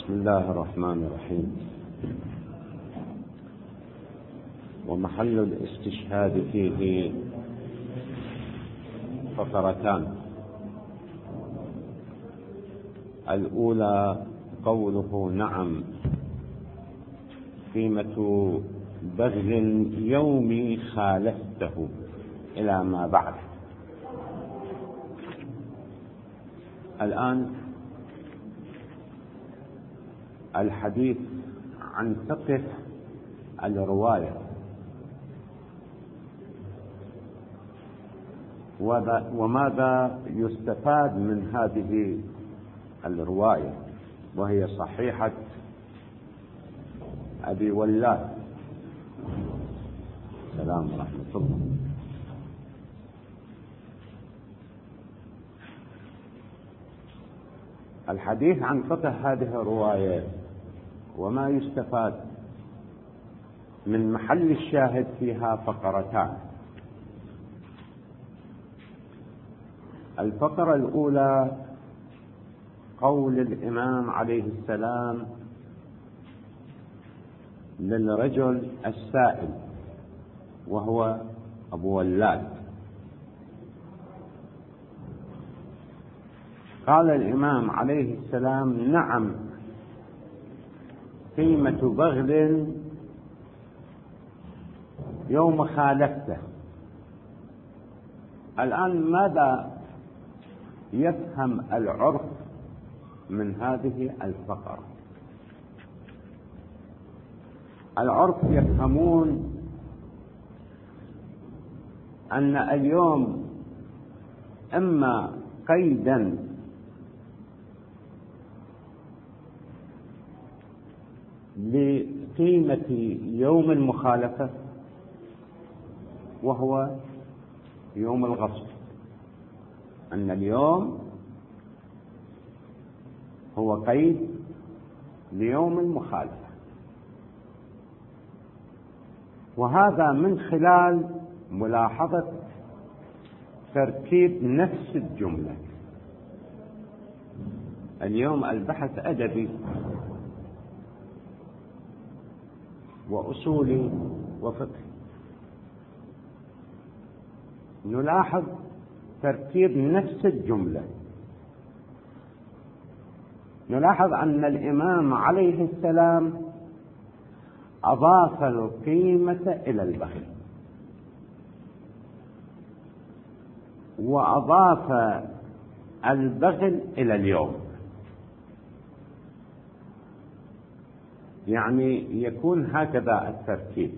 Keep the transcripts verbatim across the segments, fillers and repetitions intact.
بسم الله الرحمن الرحيم. ومحل الاستشهاد فيه فقرتان. الأولى قوله نعم قيمة بذل يومي خالفته إلى ما بعد. الآن الحديث عن فقه الرواية، وماذا يستفاد من هذه الرواية، وهي صحيحة أبي ولاد السلام ورحمة الله. الحديث عن فقه هذه الرواية وما يستفاد من محل الشاهد فيها فقرتان. الفقرة الأولى قول الإمام عليه السلام للرجل السائل وهو أبو ولاد. قال الإمام عليه السلام نعم قيمة بغل يوم خالفته. الآن ماذا يفهم العرف من هذه الفقرة؟ العرف يفهمون أن اليوم إما قيدا لقيمة يوم المخالفة وهو يوم الغصب، أن اليوم هو قيد ليوم المخالفة، وهذا من خلال ملاحظة تركيب نفس الجملة. اليوم البحث أدبي وأصولي وفقهي، نلاحظ تركيب نفس الجملة. نلاحظ أن الإمام عليه السلام أضاف القيمة إلى البخل، وأضاف البخل إلى اليوم، يعني يكون هكذا التركيب: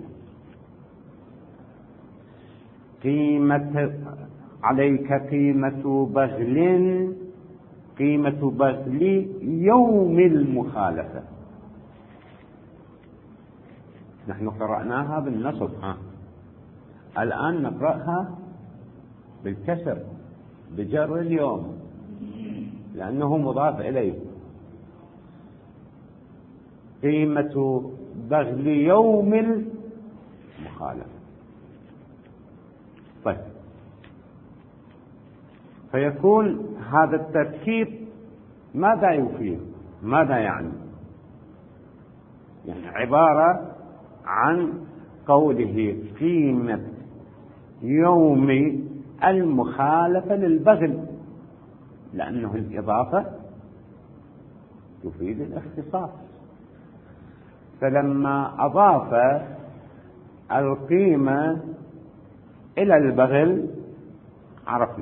قيمة عليك قيمة بغل، قيمة بغل يوم المخالفة. نحن قرأناها بالنصب، ها الآن نقرأها بالكسر بجر اليوم لأنه مضاف إليه. قيمة بغل يوم المخالفة. طيب، فيكون هذا التركيب ماذا يفيد؟ ماذا يعني؟ يعني عبارة عن قوله قيمة يوم المخالفة للبغل، لأنه الإضافة تفيد الاختصاص، فلما أضاف القيمة إلى البغل عرفنا،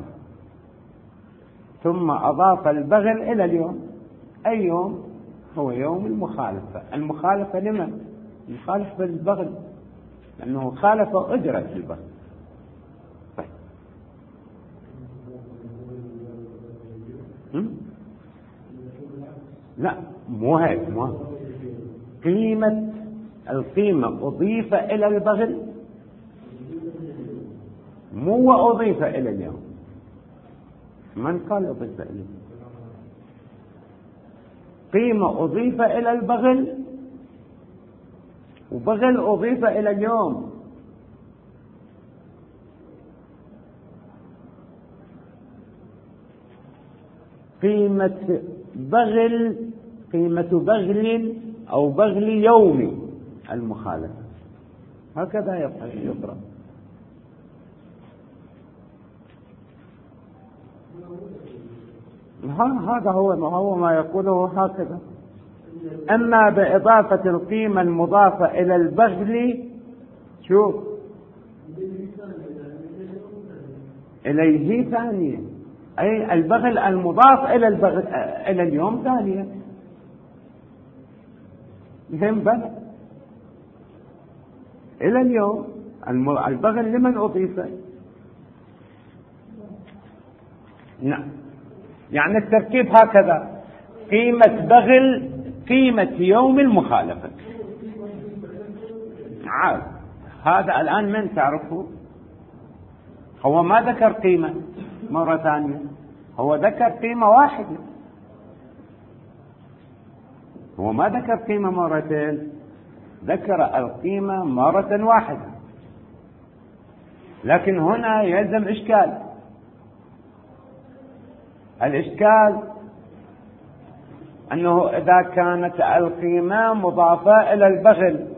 ثم أضاف البغل إلى اليوم. أي يوم؟ هو يوم المخالفة. المخالفة لمن؟ المخالفة للبغل، لأنه خالف أجرة البغل. طيب. لا، مو هيك، مو هيك. قيمة القيمة أضيف إلى البغل، مو أضيف إلى اليوم. من قال أضيف إليه؟ قيمة أضيف إلى البغل، وبغل أضيف إلى اليوم. قيمة بغل قيمة بغل أو بغل يوم المخالفة، هكذا يقرأ. هذا هو هو ما يقوله هكذا. أما بإضافة القيمة المضافة إلى البغل، شوف، إليه ثانية، أي البغل المضاف إلى البغل إلى اليوم ثانية، هم بلى إلى اليوم البغل لمن أضيف؟ نعم، يعني التركيب هكذا: قيمة بغل قيمة يوم المخالفة. عاد هذا الآن من تعرفه؟ هو ما ذكر قيمة مرة ثانية، هو ذكر قيمة واحدة، هو ما ذكر قيمة مرتين، ذكر القيمة مرة واحدة. لكن هنا يلزم إشكال. الإشكال أنه إذا كانت القيمة مضافة إلى البغل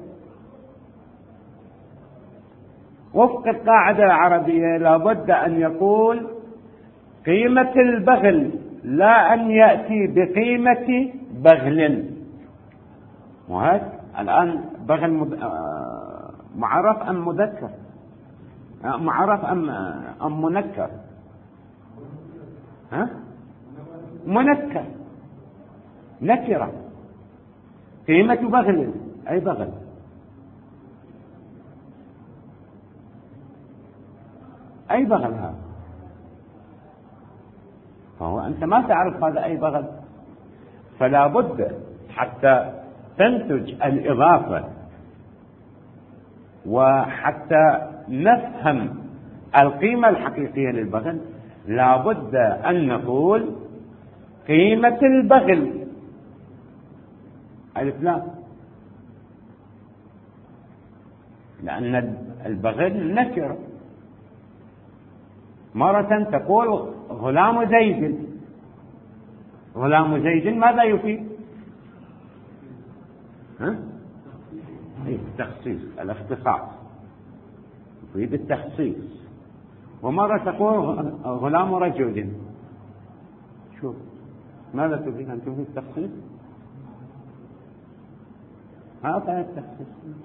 وفق القاعدة العربية لابد أن يقول قيمة البغل، لا أن يأتي بقيمة بغل. وهذا الآن بغل مد... معرف أم مذكر؟ معرف أم أم منكر؟ ها؟ منكر، نكرة. قيمة بغل أي بغل، أي بغل هذا؟ فهو أنت ما تعرف هذا أي بغل، فلا بد حتى تنتج الإضافة وحتى نفهم القيمة الحقيقية للبغل لا بد أن نقول قيمة البغل ألف لام، لأن البغل نكرة. مرة تقول غلام زيد، غلام زيد ماذا يفيد؟ ها؟ التخصيص، الاختصاص، يفيد التخصيص. ومرة تقول غلام رجل، شوف ماذا تفيد؟ أن تفيد التخصيص، هذا التخصيص.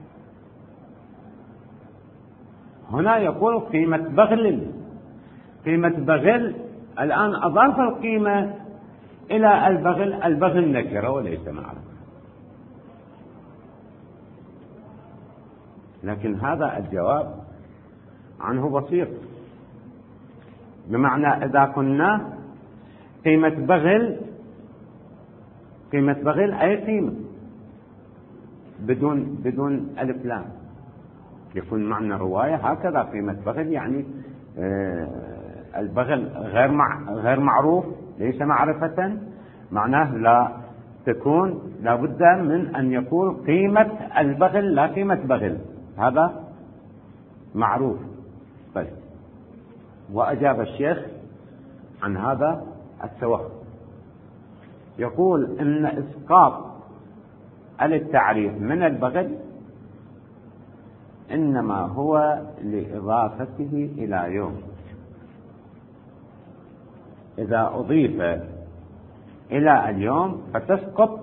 هنا يقول قيمة بغل، قيمة بغل. الآن أضاف القيمة إلى البغل، البغل نكرة وليس معرفة. لكن هذا الجواب عنه بسيط، بمعنى إذا كنا قيمة بغل، قيمة بغل أي قيمة بدون بدون ألف لام، يكون معنى الرواية هكذا: قيمة بغل يعني آه البغل غير مع غير معروف، ليس معرفة، معناه لا تكون لابد من أن يقول قيمة البغل لا قيمة بغل، هذا معروف. طيب، وأجاب الشيخ عن هذا التوهم، يقول إن إسقاط التعريف من البغل إنما هو لإضافته إلى يوم. إذا أضيف إلى اليوم فتسقط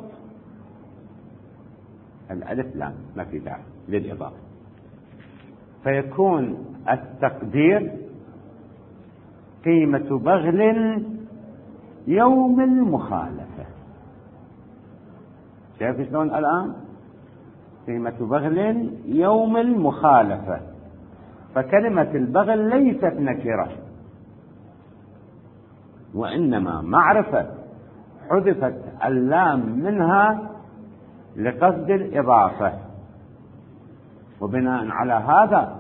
الألف لام، ما في داعي للإضافة، فيكون التقدير قيمة بغل يوم المخالفة. شايف شلون الآن؟ قيمة بغل يوم المخالفة، فكلمة البغل ليست نكرة وإنما معرفة، حذفت اللام منها لقصد الإضافة. وبناء على هذا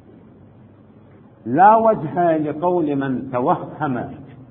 لا وجه لقول من توهم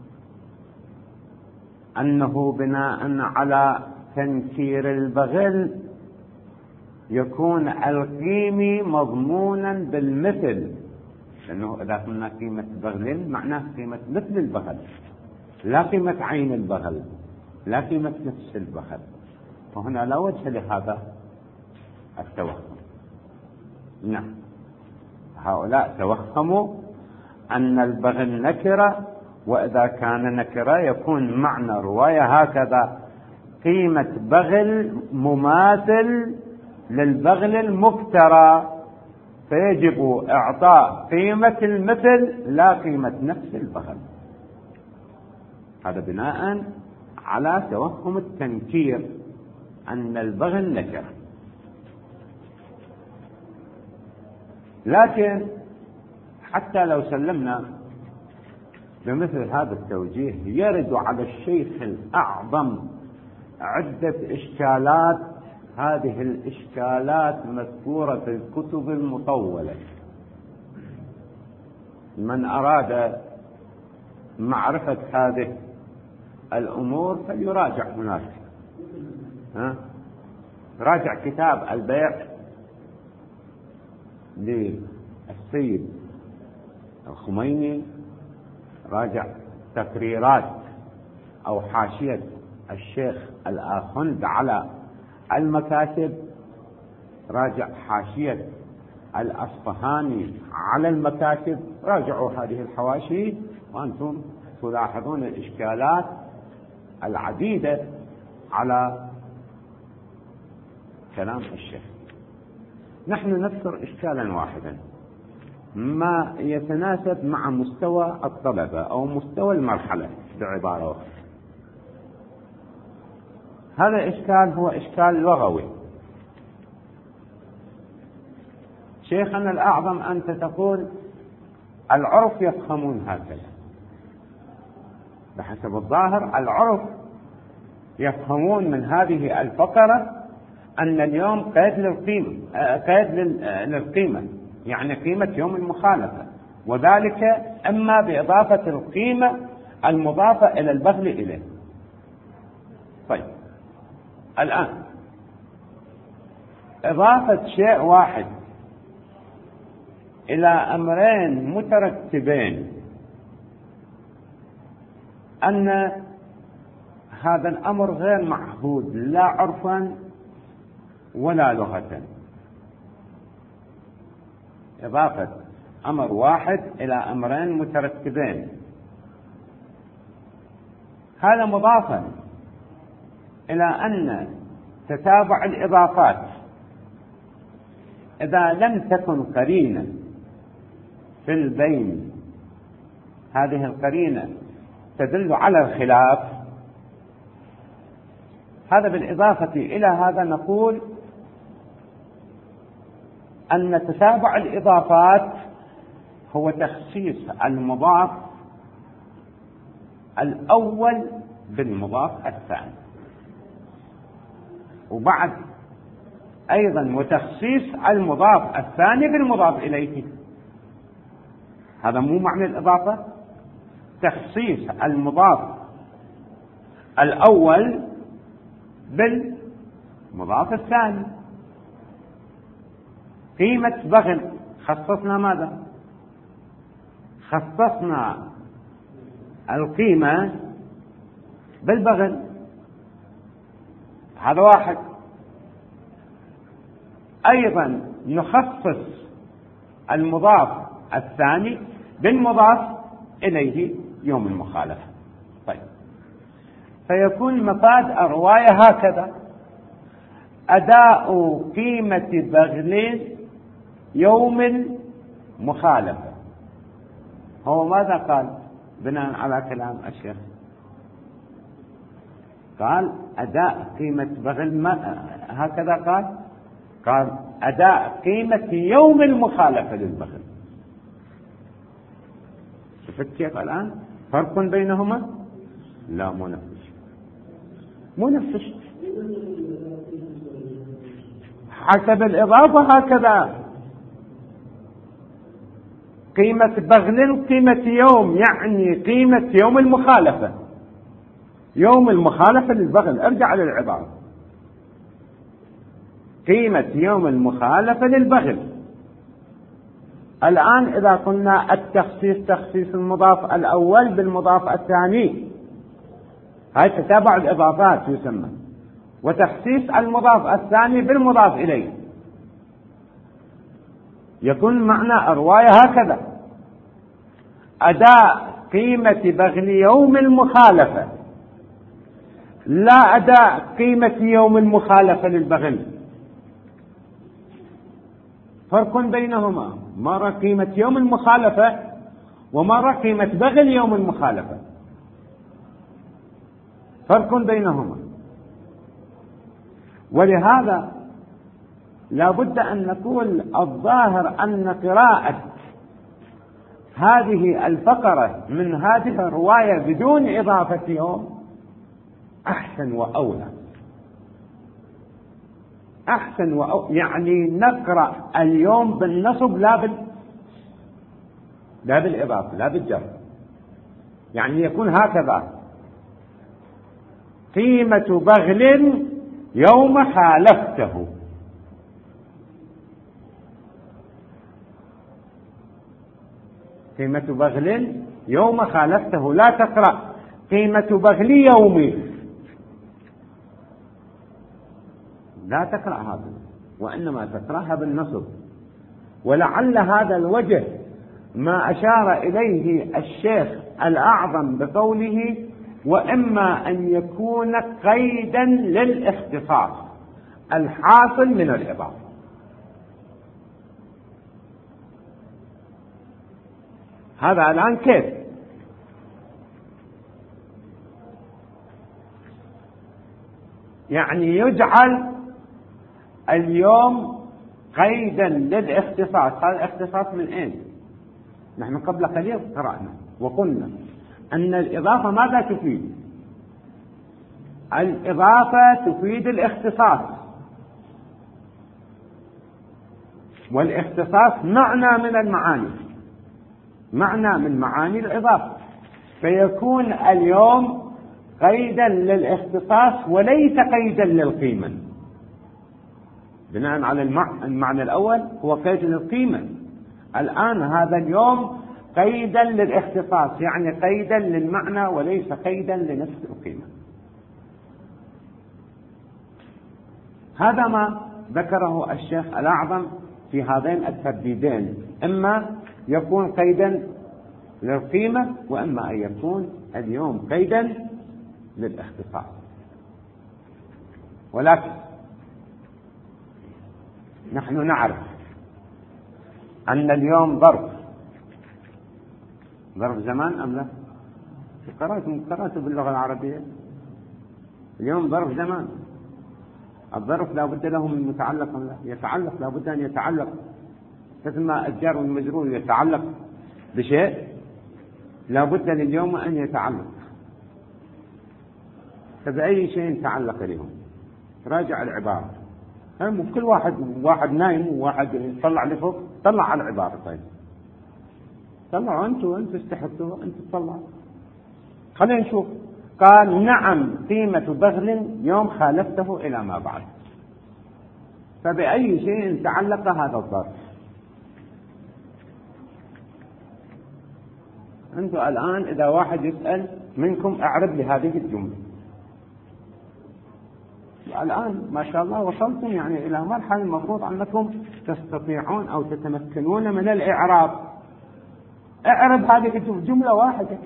أنه بناء على تنكير البغل يكون القيمي مضمونا بالمثل، لأنه إذا قلنا قيمة بغل معناه قيمة مثل البغل، لا قيمة عين البغل، لا قيمة نفس البغل. فهنا لا وجه لهذا التوهم. نعم، هؤلاء توهموا أن البغل نكرة، وإذا كان نكرة يكون معنى رواية هكذا: قيمة بغل مماثل للبغل المفترى، فيجب إعطاء قيمة المثل لا قيمة نفس البغل. هذا بناء على توهم التنكير أن البغل نكرة. لكن حتى لو سلمنا بمثل هذا التوجيه، يرد على الشيخ الأعظم عدة إشكالات. هذه الإشكالات مذكورة في الكتب المطولة. من أراد معرفة هذه الأمور فليراجع هناك. ها؟ راجع كتاب البيع للسيد الخميني، راجع تقريرات أو حاشية الشيخ الآخوند على المكاتب، راجع حاشية الأصفهاني على المكاتب. راجعوا هذه الحواشي وأنتم تلاحظون الإشكالات العديدة على كلام الشيخ. نحن نذكر إشكالا واحدا ما يتناسب مع مستوى الطلبة أو مستوى المرحلة بعبارة واحدة. هذا الإشكال هو إشكال لغوي. شيخنا الأعظم أنت تقول العرف يفهمون هكذا. بحسب الظاهر العرف يفهمون من هذه الفقرة أن اليوم قيد للقيمة، قيد للقيمة يعني قيمة يوم المخالفة، وذلك أما بإضافة القيمة المضافة إلى البغل إليه. طيب الآن إضافة شيء واحد إلى أمرين مترتبين، أن هذا الأمر غير معهود لا عرفا ولا لغة. إضافة أمر واحد إلى أمرين مترتبين، هذا مضافا إلى أن تتابع الإضافات إذا لم تكن قرينة في البين، هذه القرينة تدل على الخلاف. هذا بالإضافة إلى هذا نقول أن تتابع الإضافات هو تخصيص المضاف الأول بالمضاف الثاني، وبعد أيضا وتخصيص المضاف الثاني بالمضاف إليه. هذا مو معنى الإضافة، تخصيص المضاف الأول بالمضاف الثاني. قيمة بغل خصصنا ماذا؟ خصصنا القيمة بالبغل، هذا واحد. أيضا نخصص المضاف الثاني بالمضاف إليه يوم المخالفة. طيب، فيكون مفاد الرواية هكذا: أداء قيمة بغل يوم المخالفة. هو ماذا قال بناء على كلام الشيخ؟ قال أداء قيمة بغل ما هكذا قال قال أداء قيمة يوم المخالفة للبغل. شفت كيف الآن فرق بينهما؟ لا، مو نفس الشيء، مو نفس الشيء. حسب الإضافة هكذا: قيمة بغل قيمة يوم، يعني قيمة يوم المخالفة، يوم المخالفة للبغل. ارجع للعبارة: قيمة يوم المخالفة للبغل. الآن إذا قلنا التخصيص تخصيص المضاف الأول بالمضاف الثاني، هاي تتابع الإضافات يسمى. وتخصيص المضاف الثاني بالمضاف إليه. يكون معنى الرواية هكذا: أداء قيمة بغل يوم المخالفة، لا أداء قيمة يوم المخالفة للبغل. فرق بينهما، مرة قيمة يوم المخالفة ومرة قيمة بغل يوم المخالفة، فرق بينهما. ولهذا لا بد أن نقول الظاهر أن قراءة هذه الفقرة من هذه الرواية بدون إضافة يوم أحسن وأولى، أحسن وأولى. يعني نقرأ اليوم بالنصب لا بال لا بالإضافة لا بالجر، يعني يكون هكذا: قيمة بغل يوم خالفته. قيمة بغل يوم خالفته، لا تقرأ قيمة بغل يومي، لا تقرأ هذا، وإنما تقرأها بالنصب. ولعل هذا الوجه ما أشار إليه الشيخ الأعظم بقوله: وإما أن يكون قيدا للاختصاص الحاصل من الإضافة. هذا الآن كيف؟ يعني يجعل اليوم قيدا للاختصاص. هذا الاختصاص من أين؟ نحن قبل قليل قرأنا وقلنا أن الإضافة ماذا تفيد؟ الإضافة تفيد الاختصاص، والاختصاص معنى من المعاني، معنى من معاني الإضافة، فيكون اليوم قيدا للاختصاص وليس قيدا للقيمة. بناء على المعنى الأول هو قيد للقيمة، الآن هذا اليوم قيدا للاختصاص، يعني قيدا للمعنى وليس قيدا لنفس القيمة. هذا ما ذكره الشيخ الأعظم في هذين الترديدين: إما يكون قيدا للقيمة، وإما أن يكون اليوم قيدا للاختصاص. ولكن نحن نعرف أن اليوم ظرف ظرف زمان أم لا؟ قرأت باللغة العربية اليوم ظرف زمان. الظرف لا بد له من متعلق، يتعلق، لا بد أن يتعلق، مثل ما الجار والمجرور يتعلق بشيء لا بد لليوم أن يتعلق. فبأي شيء تعلق اليوم؟ راجع العبارة، كل واحد واحد نايم وواحد يطلع لفوق، طلع على العبارة. طيب طلعوا أنتوا أنتوا استحقتوا أنتوا تطلعوا. خلينا نشوف. قال: نعم قيمة بغل يوم خالفته إلى ما بعد. فبأي شيء تعلق هذا الظرف؟ أنتوا الآن إذا واحد يسأل منكم أعرب لي هذه الجملة، الآن ما شاء الله وصلتم يعني إلى مرحلة المفروض أنكم تستطيعون أو تتمكنون من الإعراب. اعرب هذه الجملة واحدة: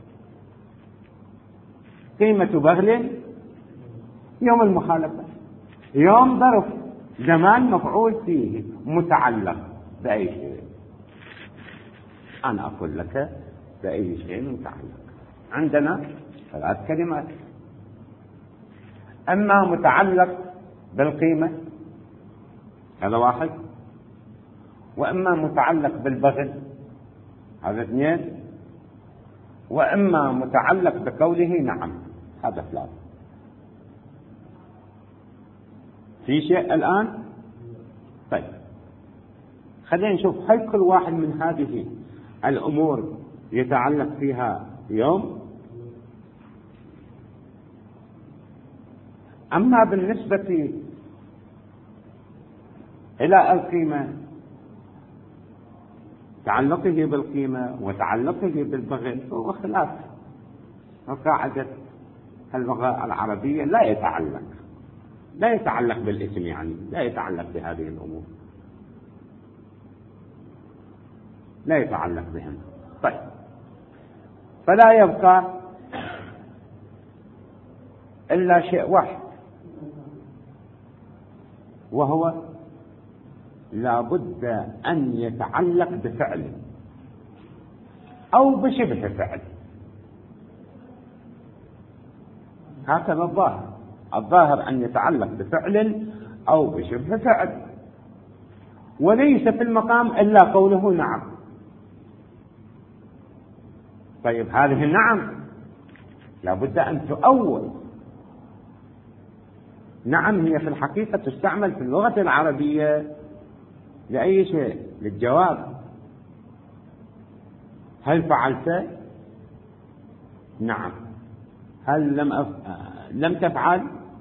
قيمة بغل يوم المخالفة. يوم ظرف زمان مفعول فيه متعلق بأي شيء. أنا أقول لك بأي شيء متعلق. عندنا ثلاث كلمات: أما متعلق بالقيمة، هذا واحد، وأما متعلق بالبغل، هذا اثنين، وأما متعلق بقوله نعم، هذا ثلاثة. في شيء الآن؟ طيب خلينا نشوف هل كل واحد من هذه الأمور يتعلق فيها يوم. أما بالنسبة إلى القيمة، تعلقه بالقيمة وتعلقه بالبغل هو خلاف قاعدة اللغة العربية، لا يتعلق. لا يتعلق بالاسم، يعني لا يتعلق بهذه الأمور، لا يتعلق بهم. طيب، فلا يبقى إلا شيء واحد، وهو لا بد أن يتعلق بفعل أو بشبه فعل. هكذا الظاهر، الظاهر أن يتعلق بفعل أو بشبه فعل، وليس في المقام إلا قوله نعم. طيب، هذه النعم لا بد أن تؤول. نعم هي في الحقيقة تستعمل في اللغة العربية لأي شيء، للجواب. هل فعلت؟ نعم. هل لم أف... لم تفعل؟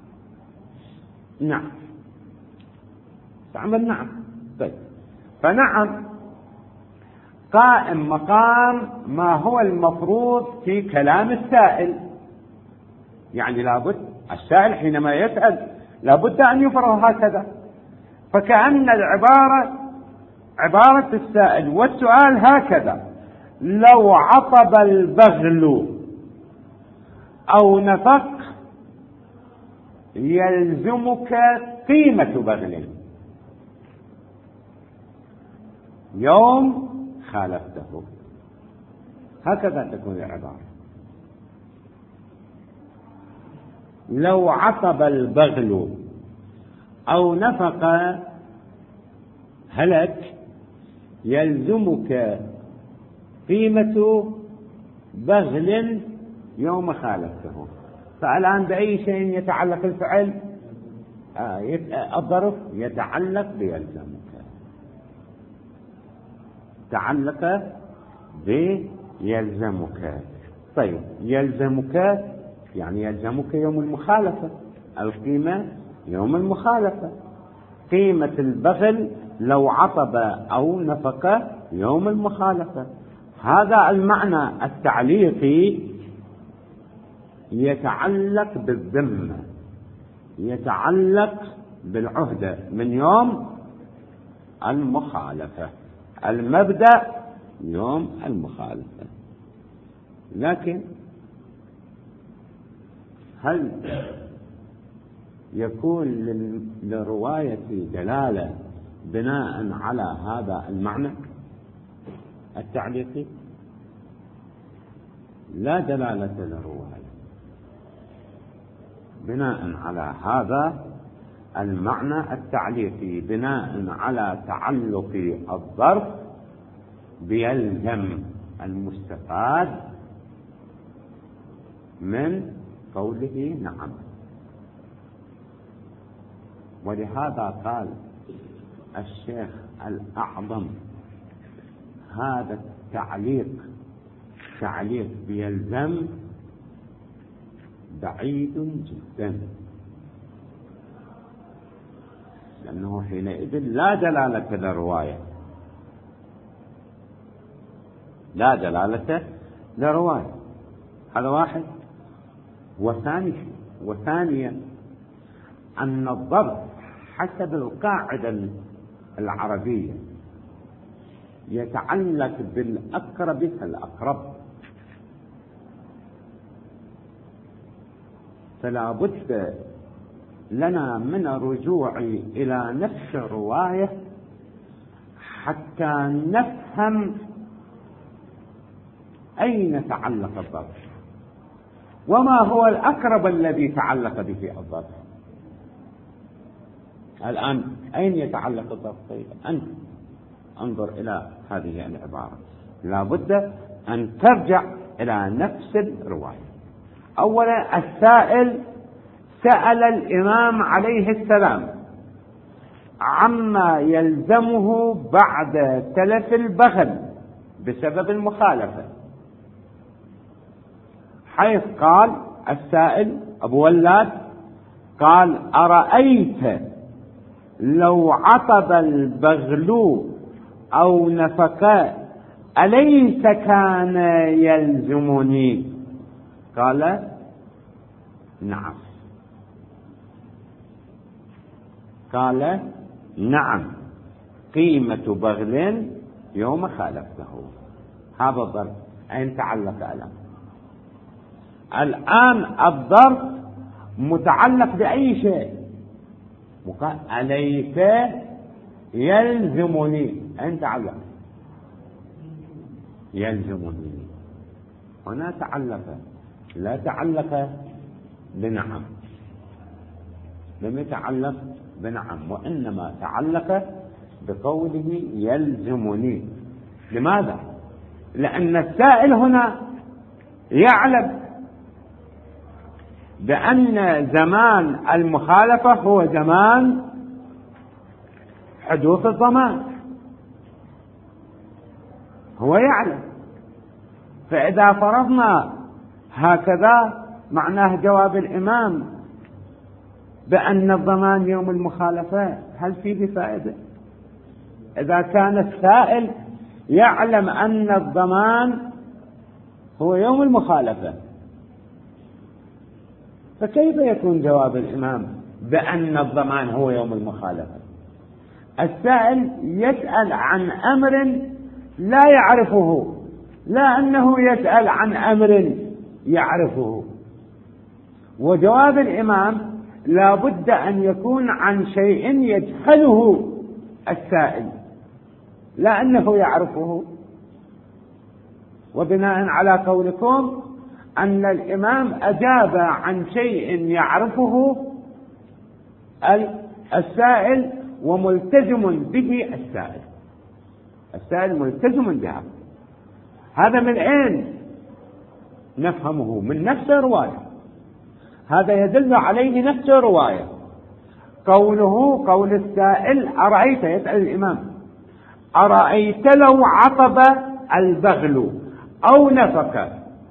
نعم. تعمل نعم. طيب، فنعم قائم مقام ما هو المفروض في كلام السائل. يعني لابد السائل حينما يسأل لابد أن يفرغ هكذا، فكأن العبارة عبارة السائل والسؤال هكذا: لو عطب البغل أو نفق يلزمك قيمة بغل يوم خالفته. هكذا تكون العبارة: لو عطب البغل أو نفق هلك يلزمك قيمة بغل يوم خالفته. فالآن بأي شيء يتعلق الفعل؟ آه الظرف يتعلق بيلزمك، تعلق بيلزمك. طيب، يلزمك يعني يلزمك يوم المخالفة، القيمة يوم المخالفة. قيمة البغل لو عطب أو نفق يوم المخالفة. هذا المعنى التعليقي يتعلق بالذمة، يتعلق بالعهدة من يوم المخالفة، المبدأ يوم المخالفة. لكن هل يكون للرواية دلالة بناء على هذا المعنى التعليقي؟ لا دلالة للرواية بناء على هذا المعنى التعليقي، بناء على تعلق الظرف بيلزم المستفاد من قوله نعم. ولهذا قال الشيخ الأعظم: هذا التعليق تعليق بيلزم بعيد جدا، لأنه حينئذ لا دلالة للرواية، لا دلالة للرواية. هذا واحد. وثاني وثانيا أن الضرب حسب القاعدة العربية يتعلق بالأقرب فالأقرب، فلا بد لنا من الرجوع إلى نفس الرواية حتى نفهم أين تعلق الضرب، وما هو الأقرب الذي تعلق به الضرب. الآن أين يتعلق الضرب؟ طيب، أنت انظر إلى هذه العبارة، لا بد أن ترجع إلى نفس الرواية. أولا، السائل سأل الإمام عليه السلام عما يلزمه بعد تلف البغل بسبب المخالفة، حيث قال السائل أبو ولاد قال: أرأيت لو عطب البغل أو نفق أليس كان يلزمني؟ قال: نعم. قال نعم قيمة بغل يوم خالفته. هذا الظرف أين تعلق الآن؟ الآن الظرف متعلق بأي شيء. وقال عليك يلزمني، أين تعلق؟ يلزمني. هنا تعلق، لا تعلق بنعم، لم يتعلق بنعم، وإنما تعلق بقوله يلزمني. لماذا؟ لأن السائل هنا يعلم بأن زمان المخالفة هو زمان حدوث الضمان، هو يعلم. فإذا فرضنا هكذا معناه جواب الإمام بأن الضمان يوم المخالفة، هل فيه فائدة؟ إذا كان السائل يعلم أن الضمان هو يوم المخالفة، فكيف يكون جواب الإمام بأن الضمان هو يوم المخالفة؟ السائل يسأل عن أمر لا يعرفه، لا أنه يسأل عن أمر يعرفه. وجواب الإمام لا بد أن يكون عن شيء يجهله السائل، لا أنه يعرفه. وبناء على قولكم أن الإمام أجاب عن شيء يعرفه السائل وملتزم به السائل، السائل ملتزم بها. هذا من أين نفهمه؟ من نفس الرواية، هذا يدل عليه نفس الرواية. قوله قول السائل أرأيت، يسأل الإمام أرأيت لو عطب البغل أو نفك.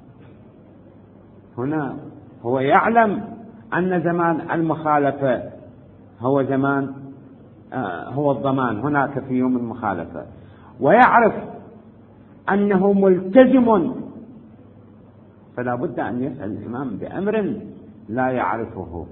هنا هو يعلم أن زمان المخالفة هو زمان آه هو الضمان هناك في يوم المخالفة، ويعرف أنه ملتزم، فلا بد أن يسأل الإمام بأمر لا يعرفه.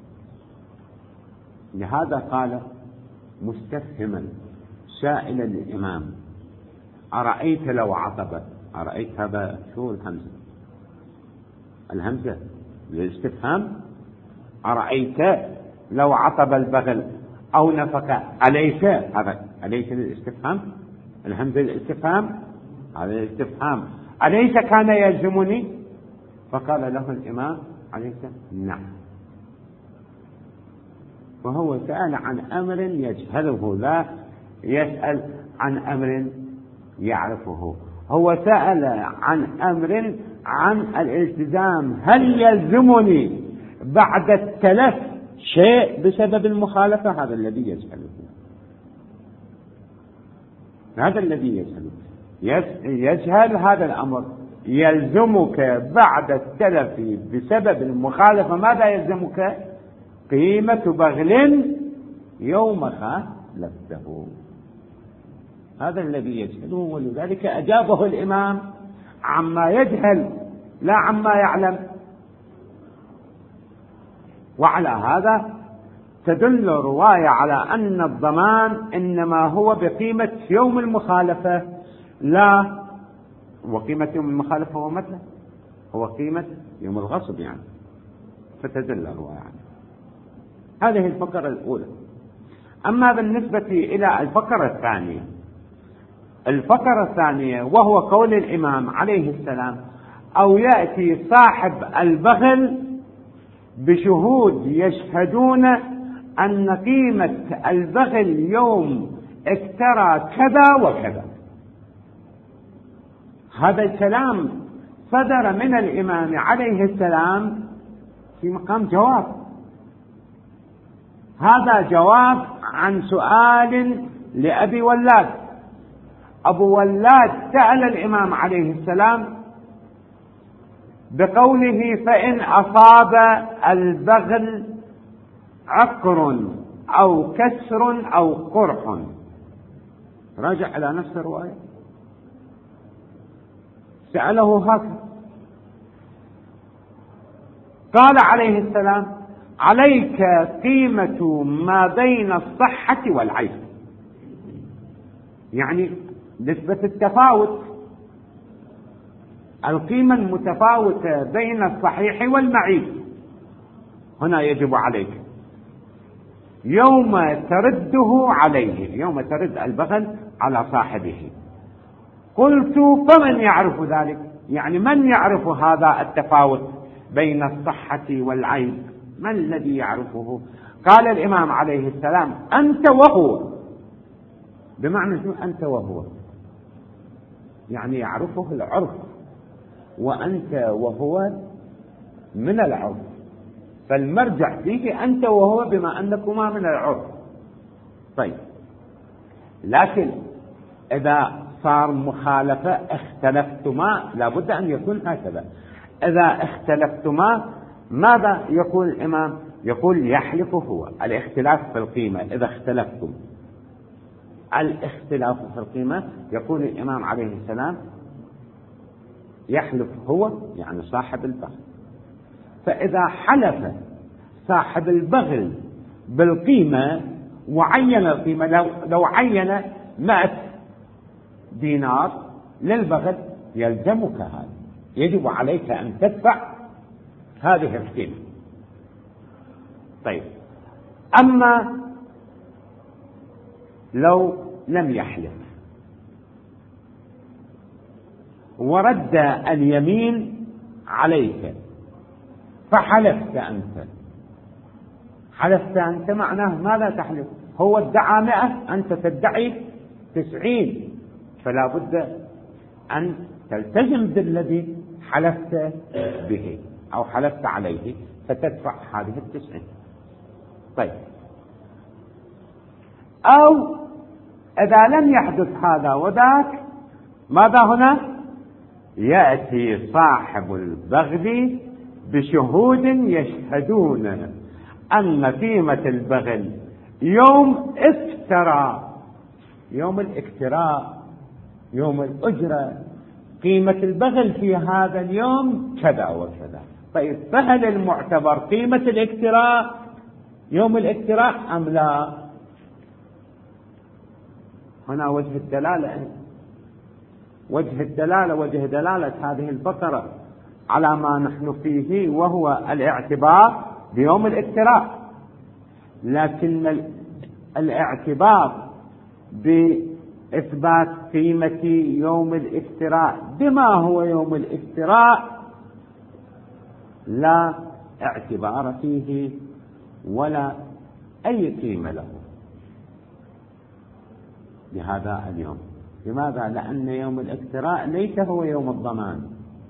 لهذا قال مستفهما سائلا الإمام أرأيت لو عطب. أرأيت هذا شو الهمزة؟ الهمزة للاستفهام. أرأيت لو عطب البغل أو نفك أليس، هذا أليس للاستفهام، الهمزة للاستفهام، هذا الاستفهام أليس كان يلزمني؟ فقال له الإمام أليس نعم. وهو سأل عن أمر يجهله، لا يسأل عن أمر يعرفه. هو سأل عن أمر عن الالتزام، هل يلزمني بعد التلف شيء بسبب المخالفة؟ هذا الذي يسأله، هذا الذي يسأله يجهل هذا الأمر. يلزمك بعد التلف بسبب المخالفة، ماذا يلزمك؟ قيمة بغل يوم خالفته. هذا الذي يجهله، ولذلك أجابه الإمام عما يجهل لا عما يعلم. وعلى هذا تدل رواية على أن الضمان إنما هو بقيمة يوم المخالفة، لا وقيمة يوم المخالفة هو متى؟ هو قيمة يوم الغصب يعني، فتدل الرواية عنه. هذه الفقرة الأولى. أما بالنسبة إلى الفقرة الثانية، الفقرة الثانية وهو قول الإمام عليه السلام أو يأتي صاحب البغل بشهود يشهدون أن قيمة البغل يوم اكترى كذا وكذا. هذا الكلام صدر من الإمام عليه السلام في مقام جواب، هذا جواب عن سؤال لأبي ولاد. أبو ولاد سأل الإمام عليه السلام بقوله فإن أصاب البغل عقر أو كسر أو قرح، راجع على نفس الرواية، سأله هكذا. قال عليه السلام عليك قيمة ما بين الصحة والعيب، يعني نسبة التفاوت، القيمة المتفاوتة بين الصحيح والمعيب، هنا يجب عليك يوم ترده عليه، يوم ترد البغل على صاحبه. قلت فمن يعرف ذلك؟ يعني من يعرف هذا التفاوت بين الصحة والعيب؟ من الذي يعرفه؟ قال الإمام عليه السلام أنت وهو. بمعنى شو أنت وهو؟ يعني يعرفه العرف، وأنت وهو من العرف، فالمرجع فيه أنت وهو بما أنكما من العرف. طيب، لكن إذا صار مخالفة اختلفتما لابد أن يكون هكذا. إذا اختلفتما ماذا يقول الإمام؟ يقول يحلف هو. الاختلاف في القيمة إذا اختلفتم، الاختلاف في القيمة يقول الإمام عليه السلام يحلف هو، يعني صاحب البغل. فإذا حلف صاحب البغل بالقيمة وعين القيمة، لو, لو عين مئة دينار للبغل يلزمك هذا، يجب عليك أن تدفع هذه القيمة. طيب، أما لو لم يحلف ورد اليمين عليك فحلفت أنت، حلفت أنت معناه ماذا تحلف؟ هو ادعى مئة، أنت تدعي تسعين، فلا بد أن تلتزم بالذي حلفت به أو حلفت عليه فتدفع هذه التسعين. طيب، أو إذا لم يحدث هذا وذاك، ماذا هنا؟ يأتي صاحب البغل بشهود يشهدون أن قيمة البغل يوم افترى، يوم الافتراء، يوم الأجرة، قيمة البغل في هذا اليوم كذا وكذا. طيب، فهل المعتبر قيمة الافتراء يوم الافتراء أم لا؟ هنا وجه الدلالة، وجه الدلالة وجه دلالة هذه الفقرة على ما نحن فيه، وهو الاعتبار بيوم الافتراء. لكن الاعتبار بإثبات قيمة يوم الافتراء بما هو يوم الافتراء لا اعتبار فيه ولا أي قيمة له لهذا اليوم. لماذا؟ لأن يوم الافتراء ليس هو يوم الضمان.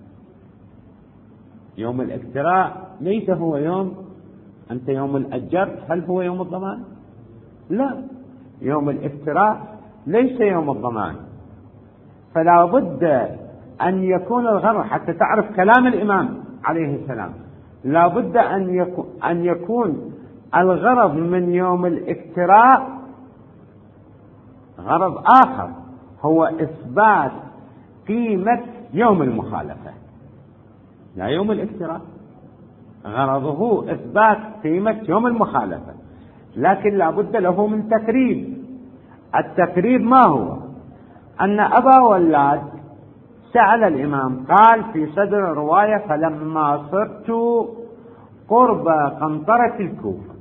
يوم الافتراء ليس هو يوم، أنت يوم الأجر هل هو يوم الضمان؟ لا، يوم الافتراء ليس يوم الضمان. فلا بد أن يكون الغرض، حتى تعرف كلام الإمام عليه السلام، لا بد أن يكون, أن يكون الغرض من يوم الافتراء غرض آخر، هو إثبات قيمة يوم المخالفة، لا يوم الافتراء. غرضه إثبات قيمة يوم المخالفة، لكن لا بد له من تقريب. التقريب ما هو؟ أن أبا ولاد سأل الإمام، قال في صدر الرواية فلما صرت قرب قنطرة الكوفة،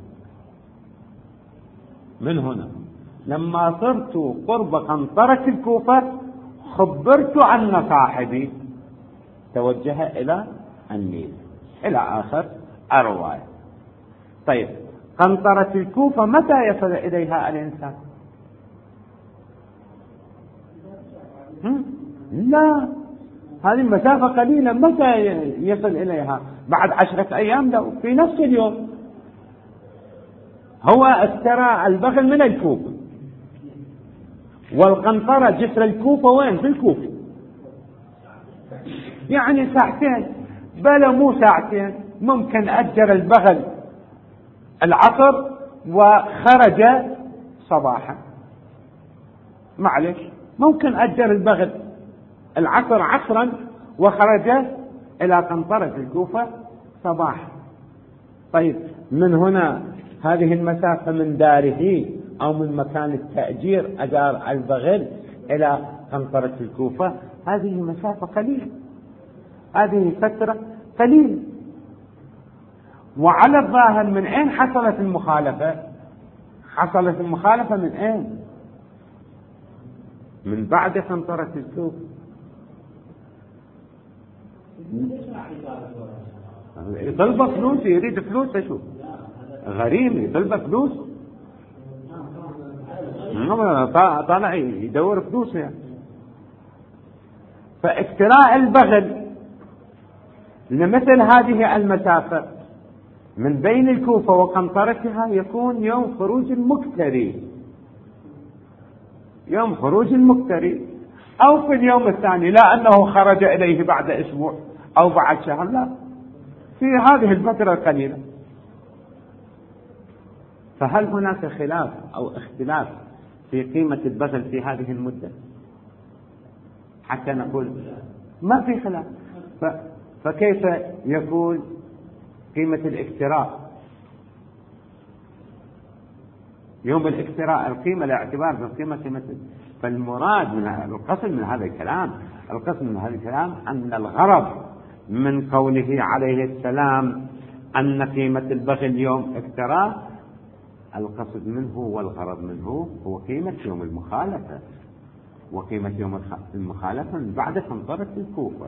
من هنا لما صرت قرب قنطرة الكوفة خبرت أن صاحبي توجه إلى النيل، إلى آخر الرواية. طيب، قنطرة الكوفة متى يصل إليها الإنسان؟ لا، هذه المسافة قليلة، متى يصل إليها؟ بعد عشرة أيام؟ لا، في نفس اليوم. هو اشترى البغل من الكوفة، والقنطرة جسر الكوفة وين؟ في الكوفة، يعني ساعتين، بل مو ساعتين، ممكن أجر البغل العصر وخرج صباحا، معلش، ممكن أجر البغل العصر عصرا وخرج إلى قنطرة الكوفة صباحا. طيب، من هنا هذه المسافة من داره أو من مكان التأجير أجار البغل إلى قنطرة الكوفة، هذه مسافة قليلة، هذه فترة قليلة. وعلى الظاهر من أين حصلت المخالفة؟ حصلت المخالفة من أين؟ من بعد قنطرة الكوفة. يطلب فلوس، يريد فلوس، أشوف غريب يطلب فلوس، طالع يدور فلوس يعني. فاقتراء البغل لمثل هذه المسافة من بين الكوفة وقنطرتها يكون يوم خروج المكتري، يوم خروج المكتري، أو في اليوم الثاني، لا أنه خرج إليه بعد أسبوع أو بعد شهر، لا، في هذه الفترة القليلة. فهل هناك خلاف أو اختلاف في قيمة البغل في هذه المدة حتى نقول ما في خلاف؟ فكيف يكون قيمة الاقتراء يوم الاقتراء القيمة لاعتبار بالقيمة قيمة؟ فالمراد من القصد من هذا الكلام القصد من هذا الكلام أن الغرض من قوله عليه السلام أن قيمة البغل يوم اقتراء، القصد منه والغرض منه هو قيمة يوم المخالفة، وقيمة يوم المخالفة من بعد قنطرة الكوفة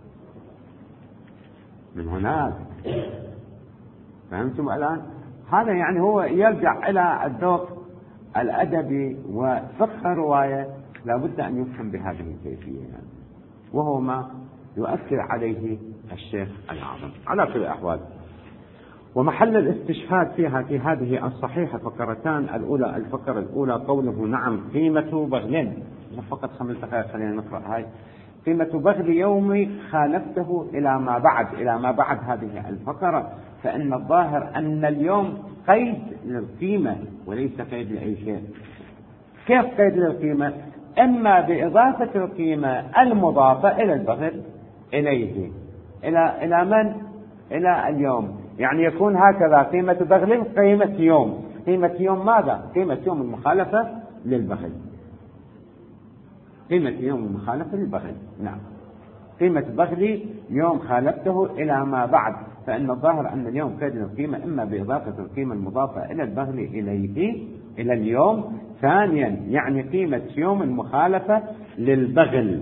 من هناك. فهمتم الآن؟ هذا يعني هو يرجع إلى الذوق الأدبي وفقه الرواية، لابد أن يفهم بهذه الكيفية يعني. وهو ما يؤثر عليه الشيخ الأعظم على كل الأحوال. ومحل الاستشهاد فيها في هذه الصحيحة فقرتان. الأولى الفقرة الأولى قوله نعم قيمة بغل، فقط خمس دقائق خلينا نقرأ هاي. قيمة بغل يومي خالفته إلى ما بعد إلى ما بعد هذه الفقرة، فإن الظاهر أن اليوم قيد للقيمة وليس قيد لأي شيء. كيف قيد للقيمة؟ إما بإضافة القيمة المضافة إلى البغل إليه إلى إلى من؟ إلى اليوم، يعني يكون هكذا قيمة بغل قيمة يوم. قيمة يوم ماذا؟ قيمة يوم المخالفة للبغل، قيمة يوم المخالفة للبغل. نعم، قيمة بغلي يوم خالفته إلى ما بعد، فإن الظاهر أن اليوم قيد القيمة إما بإضافة القيمة المضافة إلى البغل إليه إلى اليوم. ثانيا يعني قيمة يوم المخالفة للبغل،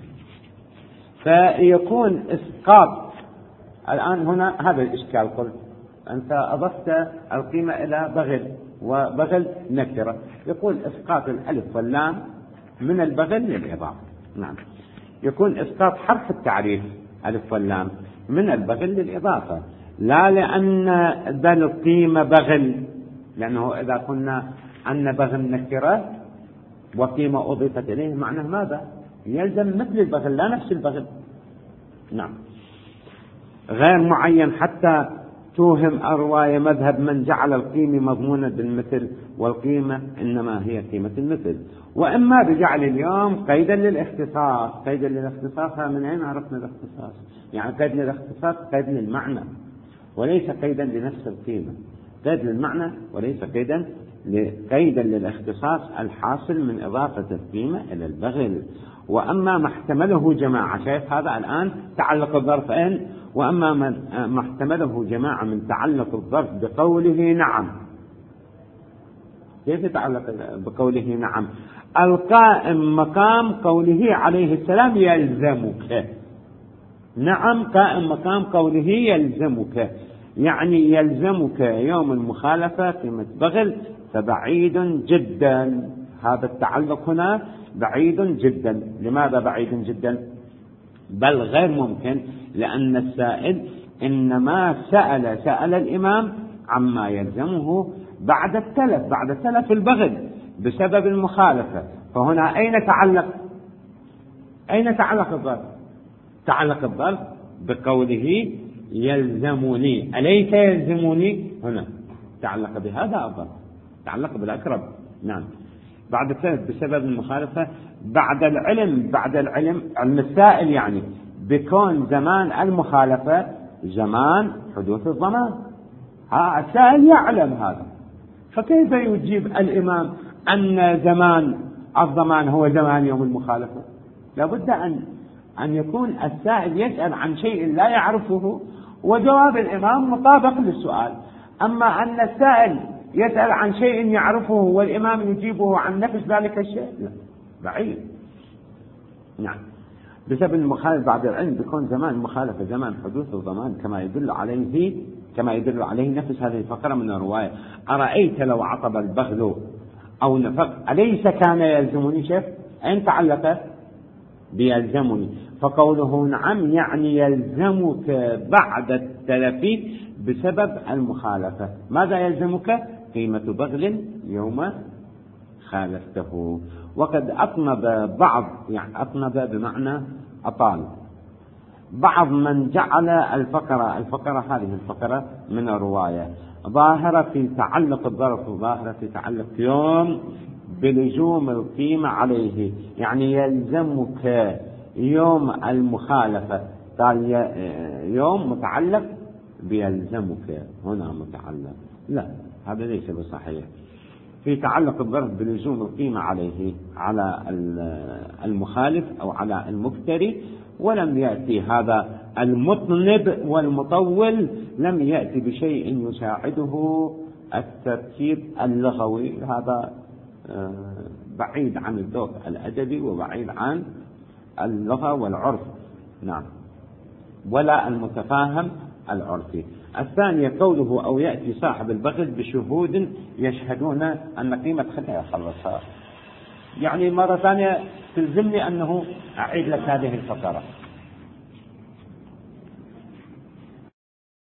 فيكون إسقاط. الآن هنا هذا الإشكال، قلت أنت أضفت القيمة إلى بغل وبغل نكرة، يقول إسقاط الألف واللام من البغل للإضافة. نعم، يكون إسقاط حرف التعريف ألف واللام من البغل للإضافة، لا لأن ذا القيمة بغل، لأنه إذا قلنا أن بغل نكرة وقيمة أضيفت إليه معناه ماذا؟ يلزم مثل البغل لا نفس البغل. نعم، غير معين حتى توهم الرواية مذهب من جعل القيمة مضمونة بالمثل، والقيمة إنما هي قيمة المثل. وإما بجعل اليوم قيدا للاختصاص. قيدا للاختصاص من أين عرفنا الاختصاص؟ يعني قيد للاختصاص قيد للمعنى وليس قيدا لنفس القيمة، قيد للمعنى وليس قيدا قيدا للاختصاص الحاصل من إضافة القيمة إلى البغل. وأما ما احتمله جماعة، شايف هذا الآن تعلق الظرفين، وأما ما احتمله جماعة من تعلق الظرف بقوله نعم. كيف يتعلق بقوله نعم؟ القائم مقام قوله عليه السلام يلزمك. نعم قائم مقام قوله يلزمك، يعني يلزمك يوم المخالفة قيمة بغل، فبعيد جدا. هذا التعلق هنا بعيد جدا. لماذا بعيد جدا؟ بل غير ممكن، لأن السائل إنما سأل سأل الإمام عما يلزمه بعد التلف بعد تلف البغل بسبب المخالفة. فهنا أين تعلق أين تعلق الظرف؟ تعلق الظرف بقوله يلزمني، أليس يلزمني؟ هنا تعلق بهذا الظرف، تعلق بالأقرب. نعم، بعد التلف بسبب المخالفة، بعد العلم بعد العلم علم السائل يعني بكون زمان المخالفة زمان حدوث الضمان، ها السائل يعلم هذا، فكيف يجيب الإمام أن زمان الضمان هو زمان يوم المخالفة؟ لابد أن أن يكون السائل يسأل عن شيء لا يعرفه وجواب الإمام مطابق للسؤال. أما أن السائل يسأل عن شيء يعرفه والإمام يجيبه عن نفس ذلك الشيء، لا، بعيد. نعم. بسبب المخالف بعد العلم بيكون زمان المخالفة زمان حدوث وضمان، كما يدل عليه كما يدل عليه نفس هذه الفقرة من الرواية: أرأيت لو عطب البغل أو نفق أليس كان يلزمني؟ شف أين تعلق بيلزمني؟ فقوله نعم يعني يلزمك بعد التلف بسبب المخالفة. ماذا يلزمك؟ قيمة بغل يوم خالفته. وقد أطنب بعض، يعني أطنب بمعنى أطال، بعض من جعل الفقرة الفقرة هذه الفقرة من الرواية ظاهرة في تعلق الظرف وظاهرة في تعلق يوم بلزوم القيمة عليه، يعني يلزمك يوم المخالفة، قال يوم متعلق بيلزمك هنا متعلق، لا هذا ليس بصحيح. في تعلق الظرف بلزوم القيمة عليه على المخالف أو على المفتري، ولم يأتي هذا المطنب والمطول لم يأتي بشيء يساعده التركيب اللغوي، هذا بعيد عن الذوق الأدبي وبعيد عن اللغة والعرف. نعم. ولا المتفاهم العرفي. الثانية قوله أو يأتي صاحب البغل بشهود يشهدون أن قيمة خليها خلصها، يعني مرة ثانية تلزمني أنه أعيد لك هذه الفقرة.